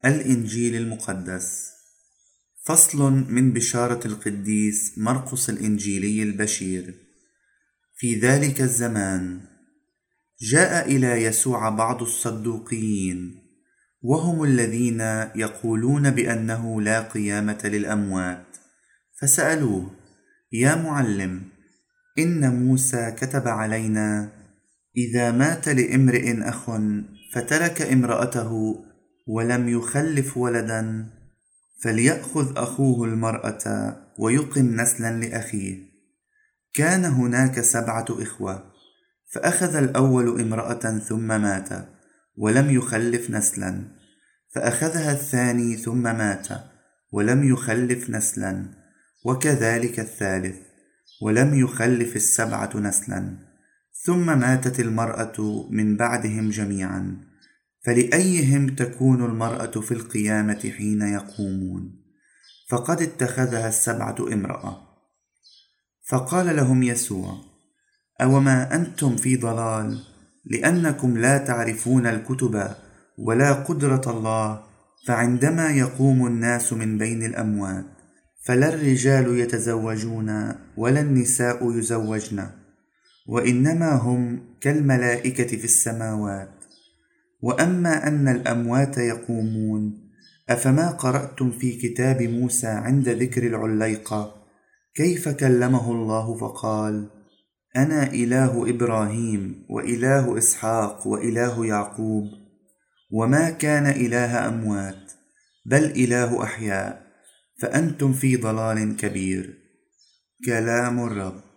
الإنجيل المقدس. فصل من بشارة القديس مرقس الإنجيلي البشير. في ذلك الزمان جاء إلى يسوع بعض الصدوقيين، وهم الذين يقولون بأنه لا قيامة للأموات، فسألوه: يا معلم، إن موسى كتب علينا إذا مات لامرئ أخ فترك امرأته ولم يخلف ولدا، فليأخذ أخوه المرأة ويقم نسلا لأخيه. كان هناك 7 إخوة، فأخذ الأول امرأة ثم مات ولم يخلف نسلا، فأخذها الثاني ثم مات ولم يخلف نسلا، وكذلك الثالث، ولم يخلف 7 نسلا، ثم ماتت المرأة من بعدهم جميعا. فلأيهم تكون المرأة في القيامة حين يقومون؟ فقد اتخذها 7 امرأة. فقال لهم يسوع: أوما أنتم في ضلال، لأنكم لا تعرفون الكتب ولا قدرة الله؟ فعندما يقوم الناس من بين الأموات، فلا الرجال يتزوجون ولا النساء يزوجن، وإنما هم كالملائكة في السماوات. وأما أن الأموات يقومون، أفما قرأتم في كتاب موسى عند ذكر العليقة كيف كلمه الله فقال: أنا إله إبراهيم وإله إسحاق وإله يعقوب؟ وما كان إله أموات، بل إله أحياء، فأنتم في ضلال كبير. كلام الرب.